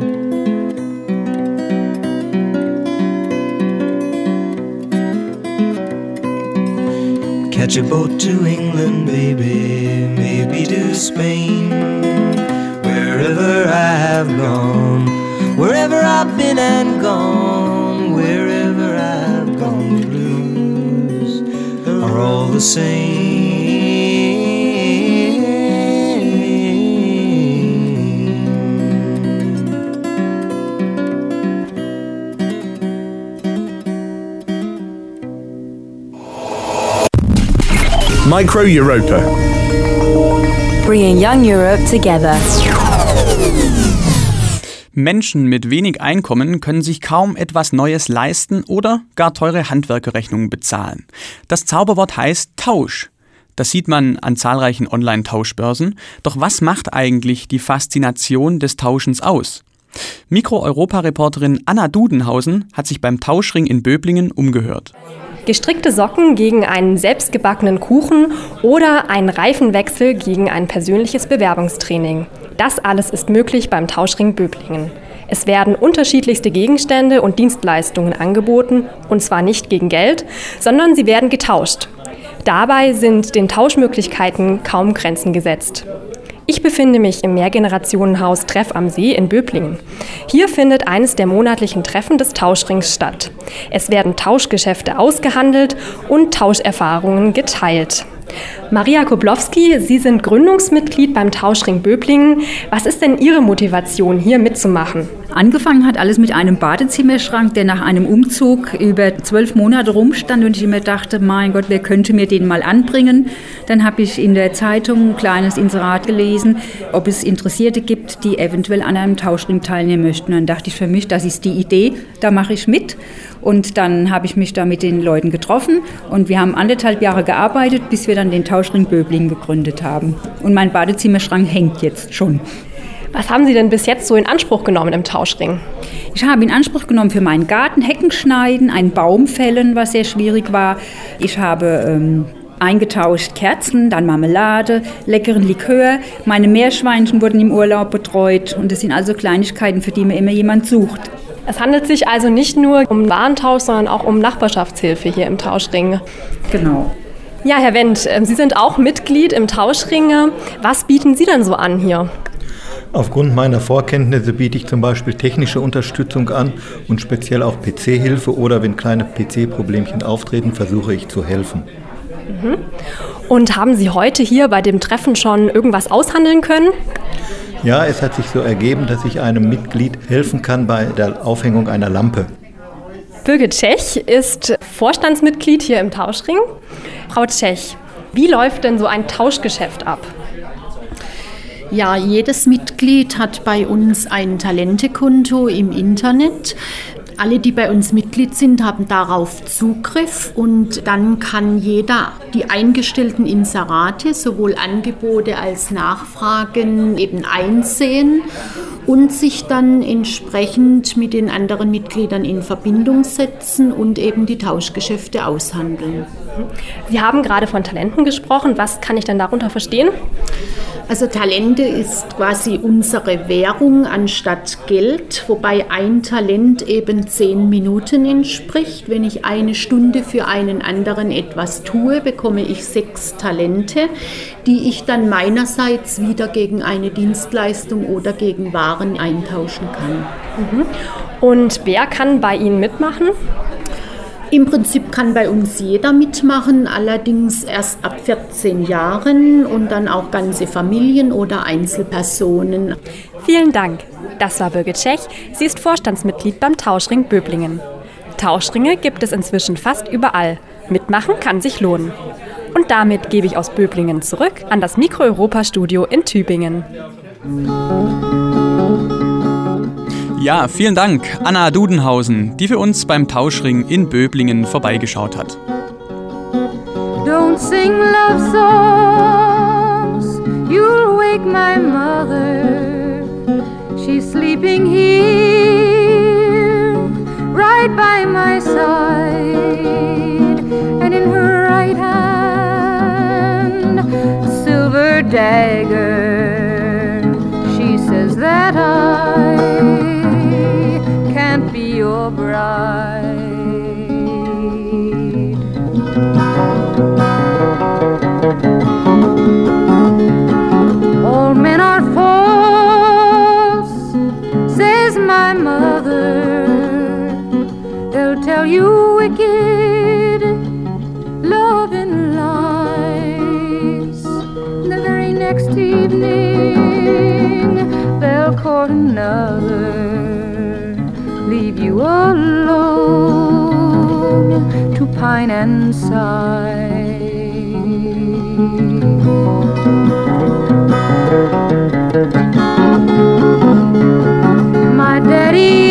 Catch a boat to England, baby, maybe to Spain. Wherever I have gone, wherever I've been and gone, wherever I've gone, the blues are all the same. Micro Europa. Bringing young Europe together. Menschen mit wenig Einkommen können sich kaum etwas Neues leisten oder gar teure Handwerkerrechnungen bezahlen. Das Zauberwort heißt Tausch. Das sieht man an zahlreichen Online-Tauschbörsen. Doch was macht eigentlich die Faszination des Tauschens aus? Mikro-Europa-Reporterin Anna Dudenhausen hat sich beim Tauschring in Böblingen umgehört. Gestrickte Socken gegen einen selbstgebackenen Kuchen oder einen Reifenwechsel gegen ein persönliches Bewerbungstraining. Das alles ist möglich beim Tauschring Böblingen. Es werden unterschiedlichste Gegenstände und Dienstleistungen angeboten, und zwar nicht gegen Geld, sondern sie werden getauscht. Dabei sind den Tauschmöglichkeiten kaum Grenzen gesetzt. Ich befinde mich im Mehrgenerationenhaus Treff am See in Böblingen. Hier findet eines der monatlichen Treffen des Tauschrings statt. Es werden Tauschgeschäfte ausgehandelt und Tauscherfahrungen geteilt. Maria Koblowski, Sie sind Gründungsmitglied beim Tauschring Böblingen. Was ist denn Ihre Motivation, hier mitzumachen? Angefangen hat alles mit einem Badezimmerschrank, der nach einem Umzug über zwölf Monate rumstand und ich mir dachte, mein Gott, wer könnte mir den mal anbringen? Dann habe ich in der Zeitung ein kleines Inserat gelesen, ob es Interessierte gibt, die eventuell an einem Tauschring teilnehmen möchten. Dann dachte ich für mich, das ist die Idee, da mache ich mit. Und dann habe ich mich da mit den Leuten getroffen und wir haben anderthalb Jahre gearbeitet, bis wir dann den Tauschring Böblingen gegründet haben. Und mein Badezimmerschrank hängt jetzt schon. Was haben Sie denn bis jetzt so in Anspruch genommen im Tauschring? Ich habe in Anspruch genommen für meinen Garten Hecken schneiden, einen Baum fällen, was sehr schwierig war. Ich habe ähm, eingetauscht Kerzen, dann Marmelade, leckeren Likör. Meine Meerschweinchen wurden im Urlaub betreut und das sind also Kleinigkeiten, für die mir immer jemand sucht. Es handelt sich also nicht nur um Warentausch, sondern auch um Nachbarschaftshilfe hier im Tauschring. Genau. Ja, Herr Wendt, Sie sind auch Mitglied im Tauschring. Was bieten Sie denn so an hier? Aufgrund meiner Vorkenntnisse biete ich zum Beispiel technische Unterstützung an und speziell auch P C-Hilfe oder wenn kleine P C-Problemchen auftreten, versuche ich zu helfen. Mhm. Und haben Sie heute hier bei dem Treffen schon irgendwas aushandeln können? Ja, es hat sich so ergeben, dass ich einem Mitglied helfen kann bei der Aufhängung einer Lampe. Birgit Tschech ist Vorstandsmitglied hier im Tauschring. Frau Tschech, wie läuft denn so ein Tauschgeschäft ab? Ja, jedes Mitglied hat bei uns ein Talentekonto im Internet. Alle, die bei uns Mitglied sind, haben darauf Zugriff und dann kann jeder die eingestellten Inserate, sowohl Angebote als Nachfragen, eben einsehen und sich dann entsprechend mit den anderen Mitgliedern in Verbindung setzen und eben die Tauschgeschäfte aushandeln. Sie haben gerade von Talenten gesprochen. Was kann ich denn darunter verstehen? Also Talente ist quasi unsere Währung anstatt Geld, wobei ein Talent eben zehn Minuten entspricht. Wenn ich eine Stunde für einen anderen etwas tue, bekomme ich sechs Talente, die ich dann meinerseits wieder gegen eine Dienstleistung oder gegen Waren eintauschen kann. Mhm. Und wer kann bei Ihnen mitmachen? Im Prinzip kann bei uns jeder mitmachen, allerdings erst ab vierzehn Jahren und dann auch ganze Familien oder Einzelpersonen. Vielen Dank. Das war Birgit Tschech. Sie ist Vorstandsmitglied beim Tauschring Böblingen. Tauschringe gibt es inzwischen fast überall. Mitmachen kann sich lohnen. Und damit gebe ich aus Böblingen zurück an das Mikro-Europa-Studio in Tübingen. Ja, vielen Dank, Anna Dudenhausen, die für uns beim Tauschring in Böblingen vorbeigeschaut hat. Don't sing love songs, you'll wake my mother. She's sleeping here, right by my side. And in her right hand, a silver dagger. She says that I can't be your bride. All men are false, says my mother. They'll tell you wicked love and lies. The very next evening they'll court another, leave you alone to pine and sigh. My daddy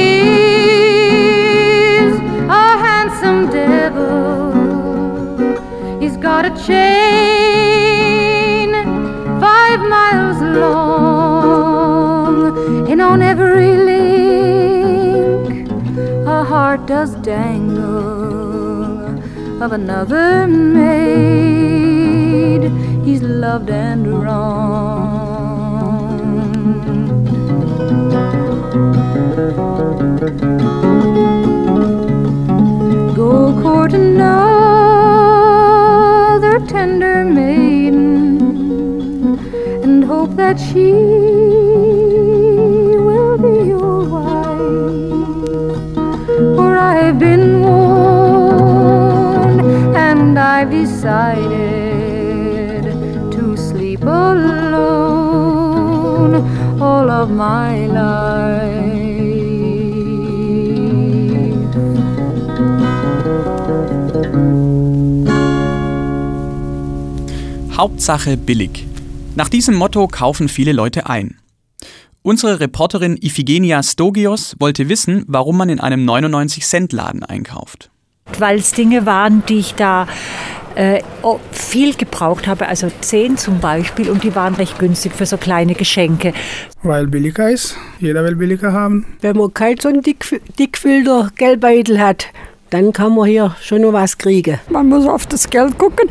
is a handsome devil. He's got a chain five miles long, and on every link a heart does dangle of another maid he's loved and wronged. Go court another tender maiden and hope that she will be your wife. For I've been warned and I've decided to sleep alone all of my life. Hauptsache billig. Nach diesem Motto kaufen viele Leute ein. Unsere Reporterin Iphigenia Stogios wollte wissen, warum man in einem neunundneunzig-Cent-Laden einkauft. Weil es Dinge waren, die ich da äh, viel gebraucht habe, also zehn zum Beispiel, und die waren recht günstig für so kleine Geschenke. Weil billiger ist, jeder will billiger haben. Wenn man kein so ein dick, dickfüllter Geldbeutel hat, dann kann man hier schon noch was kriegen. Man muss auf das Geld gucken.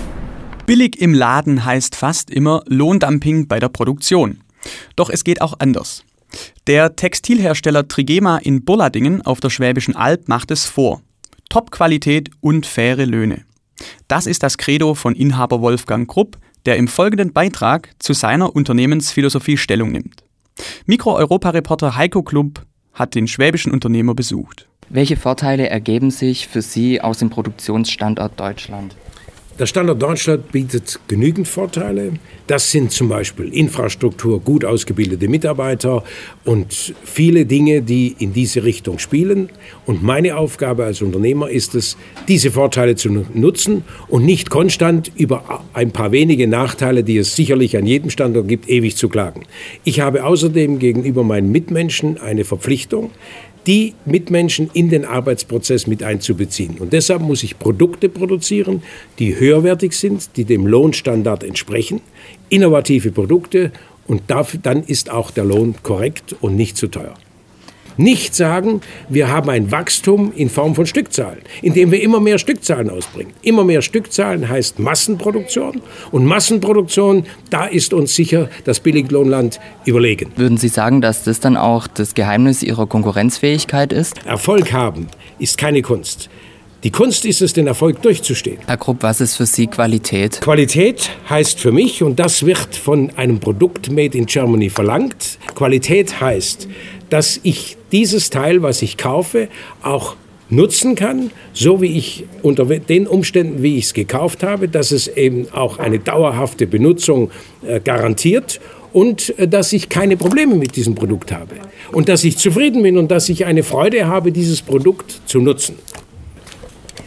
Billig im Laden heißt fast immer Lohndumping bei der Produktion. Doch es geht auch anders. Der Textilhersteller Trigema in Bolladingen auf der Schwäbischen Alb macht es vor. Top-Qualität und faire Löhne. Das ist das Credo von Inhaber Wolfgang Krupp, der im folgenden Beitrag zu seiner Unternehmensphilosophie Stellung nimmt. Mikro-Europa-Reporter Heiko Klump hat den schwäbischen Unternehmer besucht. Welche Vorteile ergeben sich für Sie aus dem Produktionsstandort Deutschland? Der Standort Deutschland bietet genügend Vorteile. Das sind zum Beispiel Infrastruktur, gut ausgebildete Mitarbeiter und viele Dinge, die in diese Richtung spielen. Und meine Aufgabe als Unternehmer ist es, diese Vorteile zu nutzen und nicht konstant über ein paar wenige Nachteile, die es sicherlich an jedem Standort gibt, ewig zu klagen. Ich habe außerdem gegenüber meinen Mitmenschen eine Verpflichtung, die Mitmenschen in den Arbeitsprozess mit einzubeziehen. Und deshalb muss ich Produkte produzieren, die höherwertig sind, die dem Lohnstandard entsprechen, innovative Produkte, und dafür, dann ist auch der Lohn korrekt und nicht zu teuer. Nicht sagen, wir haben ein Wachstum in Form von Stückzahlen, indem wir immer mehr Stückzahlen ausbringen. Immer mehr Stückzahlen heißt Massenproduktion. Und Massenproduktion, da ist uns sicher das Billiglohnland überlegen. Würden Sie sagen, dass das dann auch das Geheimnis Ihrer Konkurrenzfähigkeit ist? Erfolg haben ist keine Kunst. Die Kunst ist es, den Erfolg durchzustehen. Herr Krupp, was ist für Sie Qualität? Qualität heißt für mich, und das wird von einem Produkt Made in Germany verlangt, Qualität heißt, dass ich dieses Teil, was ich kaufe, auch nutzen kann, so wie ich unter den Umständen, wie ich es gekauft habe, dass es eben auch eine dauerhafte Benutzung äh, garantiert und äh, dass ich keine Probleme mit diesem Produkt habe und dass ich zufrieden bin und dass ich eine Freude habe, dieses Produkt zu nutzen.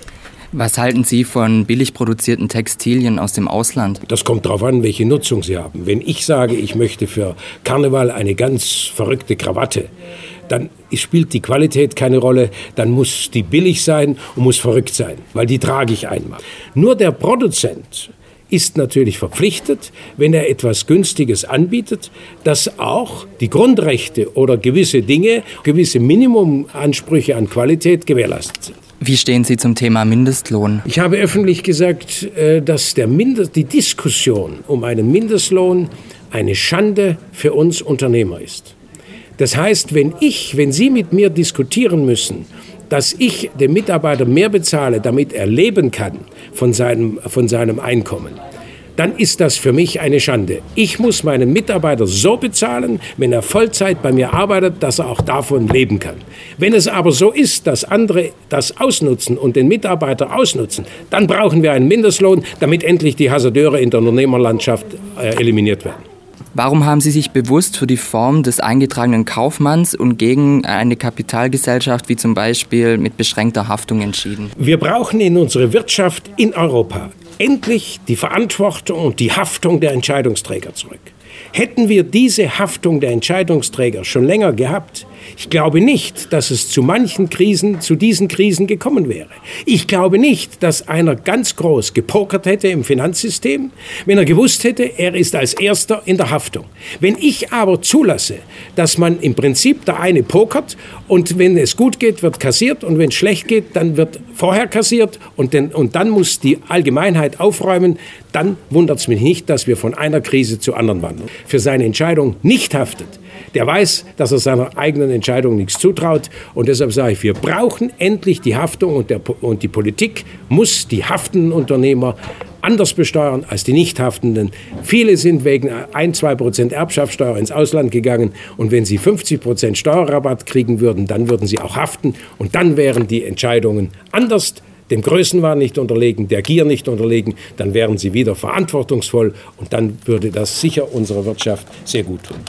Was halten Sie von billig produzierten Textilien aus dem Ausland? Das kommt darauf an, welche Nutzung sie haben. Wenn ich sage, ich möchte für Karneval eine ganz verrückte Krawatte, dann spielt die Qualität keine Rolle, dann muss die billig sein und muss verrückt sein, weil die trage ich einmal. Nur der Produzent ist natürlich verpflichtet, wenn er etwas Günstiges anbietet, dass auch die Grundrechte oder gewisse Dinge, gewisse Minimumansprüche an Qualität gewährleistet sind. Wie stehen Sie zum Thema Mindestlohn? Ich habe öffentlich gesagt, dass der Mindest, die Diskussion um einen Mindestlohn eine Schande für uns Unternehmer ist. Das heißt, wenn ich, wenn Sie mit mir diskutieren müssen, dass ich dem Mitarbeiter mehr bezahle, damit er leben kann von seinem, von seinem Einkommen, dann ist das für mich eine Schande. Ich muss meinen Mitarbeiter so bezahlen, wenn er Vollzeit bei mir arbeitet, dass er auch davon leben kann. Wenn es aber so ist, dass andere das ausnutzen und den Mitarbeiter ausnutzen, dann brauchen wir einen Mindestlohn, damit endlich die Hasardeure in der Unternehmerlandschaft äh, eliminiert werden. Warum haben Sie sich bewusst für die Form des eingetragenen Kaufmanns und gegen eine Kapitalgesellschaft wie zum Beispiel mit beschränkter Haftung entschieden? Wir brauchen in unserer Wirtschaft in Europa endlich die Verantwortung und die Haftung der Entscheidungsträger zurück. Hätten wir diese Haftung der Entscheidungsträger schon länger gehabt, ich glaube nicht, dass es zu manchen Krisen, zu diesen Krisen gekommen wäre. Ich glaube nicht, dass einer ganz groß gepokert hätte im Finanzsystem, wenn er gewusst hätte, er ist als Erster in der Haftung. Wenn ich aber zulasse, dass man im Prinzip der eine pokert und wenn es gut geht, wird kassiert und wenn es schlecht geht, dann wird vorher kassiert und, den, und dann muss die Allgemeinheit aufräumen, dann wundert es mich nicht, dass wir von einer Krise zur anderen wandern. Für seine Entscheidung nicht haftet, der weiß, dass er seiner eigenen Entscheidung nichts zutraut. Und deshalb sage ich, wir brauchen endlich die Haftung und, der, und die Politik muss die haftenden Unternehmer anders besteuern als die nicht haftenden. Viele sind wegen ein bis zwei Prozent Erbschaftssteuer ins Ausland gegangen. Und wenn sie fünfzig Prozent Steuerrabatt kriegen würden, dann würden sie auch haften. Und dann wären die Entscheidungen anders, dem Größenwahn nicht unterlegen, der Gier nicht unterlegen. Dann wären sie wieder verantwortungsvoll. Und dann würde das sicher unserer Wirtschaft sehr gut tun.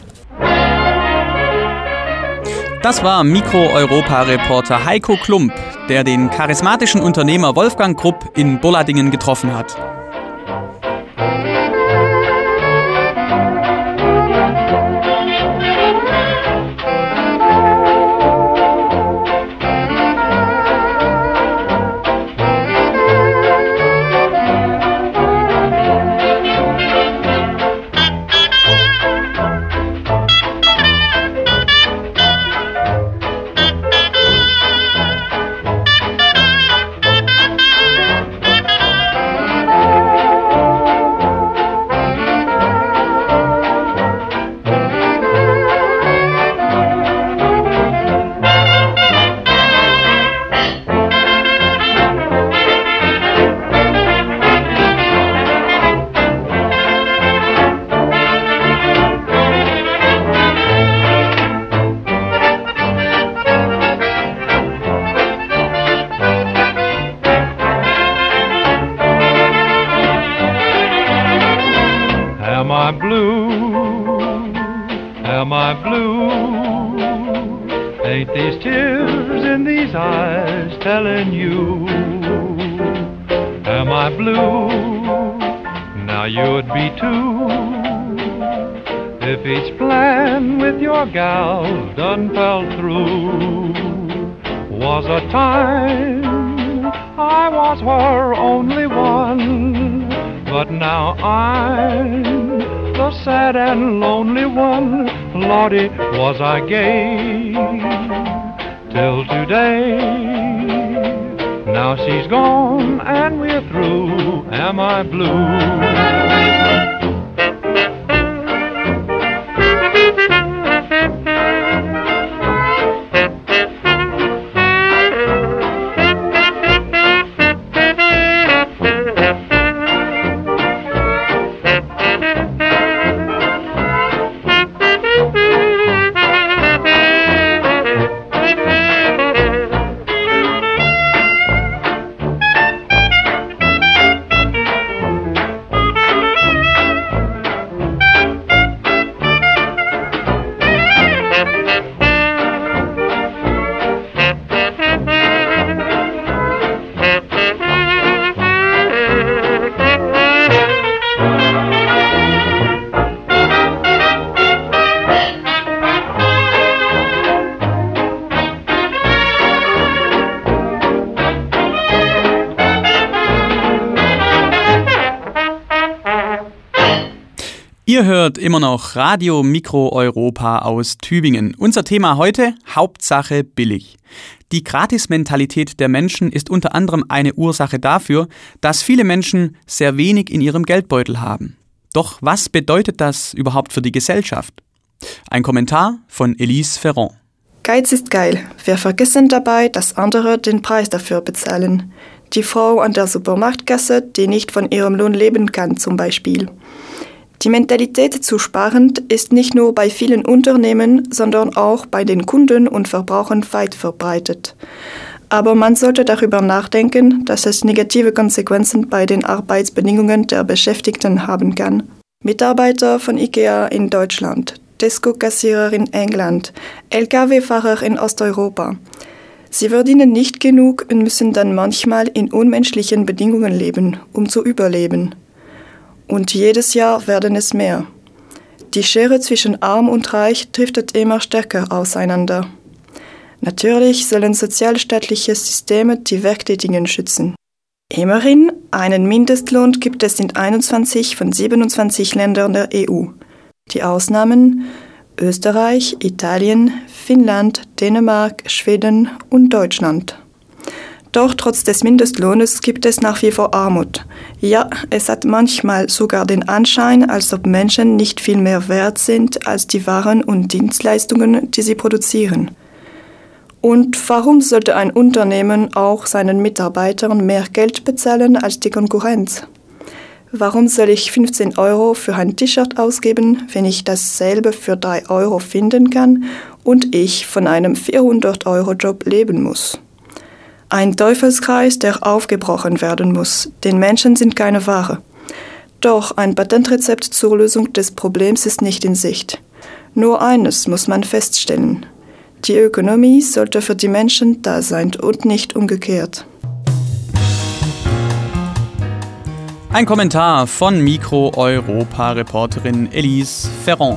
Das war Mikro-Europa-Reporter Heiko Klump, der den charismatischen Unternehmer Wolfgang Krupp in Bolladingen getroffen hat. Was I gay till today? Now she's gone and we're through. Am I blue? Ihr hört immer noch Radio Mikro Europa aus Tübingen. Unser Thema heute: Hauptsache billig. Die Gratismentalität der Menschen ist unter anderem eine Ursache dafür, dass viele Menschen sehr wenig in ihrem Geldbeutel haben. Doch was bedeutet das überhaupt für die Gesellschaft? Ein Kommentar von Elise Ferrand. Geiz ist geil. Wir vergessen dabei, dass andere den Preis dafür bezahlen. Die Frau an der Supermarktkasse, die nicht von ihrem Lohn leben kann, zum Beispiel. Die Mentalität zu sparen ist nicht nur bei vielen Unternehmen, sondern auch bei den Kunden und Verbrauchern weit verbreitet. Aber man sollte darüber nachdenken, dass es negative Konsequenzen bei den Arbeitsbedingungen der Beschäftigten haben kann. Mitarbeiter von IKEA in Deutschland, Tesco-Kassierer in England, L K W-Fahrer in Osteuropa. Sie verdienen nicht genug und müssen dann manchmal in unmenschlichen Bedingungen leben, um zu überleben. Und jedes Jahr werden es mehr. Die Schere zwischen Arm und Reich driftet immer stärker auseinander. Natürlich sollen sozialstaatliche Systeme die Werktätigen schützen. Immerhin, einen Mindestlohn gibt es in einundzwanzig von siebenundzwanzig Ländern der E U. Die Ausnahmen: Österreich, Italien, Finnland, Dänemark, Schweden und Deutschland. Doch trotz des Mindestlohnes gibt es nach wie vor Armut. Ja, es hat manchmal sogar den Anschein, als ob Menschen nicht viel mehr wert sind als die Waren und Dienstleistungen, die sie produzieren. Und warum sollte ein Unternehmen auch seinen Mitarbeitern mehr Geld bezahlen als die Konkurrenz? Warum soll ich fünfzehn Euro für ein T-Shirt ausgeben, wenn ich dasselbe für drei Euro finden kann und ich von einem vierhundert Euro Job leben muss? Ein Teufelskreis, der aufgebrochen werden muss, denn Menschen sind keine Ware. Doch ein Patentrezept zur Lösung des Problems ist nicht in Sicht. Nur eines muss man feststellen: Die Ökonomie sollte für die Menschen da sein und nicht umgekehrt. Ein Kommentar von Mikro Europa-Reporterin Elise Ferrand.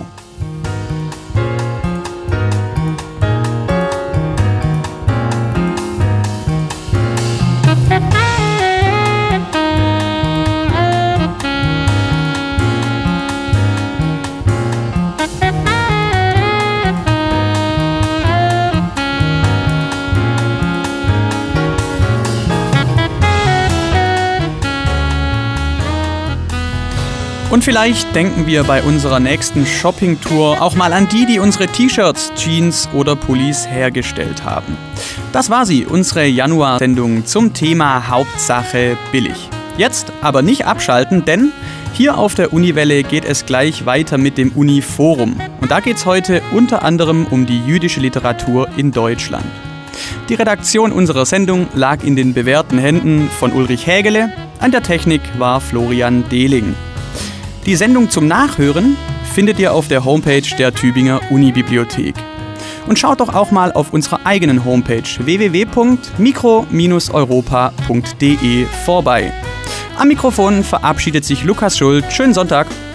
Und vielleicht denken wir bei unserer nächsten Shopping-Tour auch mal an die, die unsere T-Shirts, Jeans oder Pullis hergestellt haben. Das war sie, unsere Januar-Sendung zum Thema Hauptsache billig. Jetzt aber nicht abschalten, denn hier auf der Uniwelle geht es gleich weiter mit dem Uni-Forum. Und da geht es heute unter anderem um die jüdische Literatur in Deutschland. Die Redaktion unserer Sendung lag in den bewährten Händen von Ulrich Hägele, an der Technik war Florian Dehling. Die Sendung zum Nachhören findet ihr auf der Homepage der Tübinger Unibibliothek. Und schaut doch auch mal auf unserer eigenen Homepage w w w punkt mikro europa punkt d e vorbei. Am Mikrofon verabschiedet sich Lukas Schuld. Schönen Sonntag!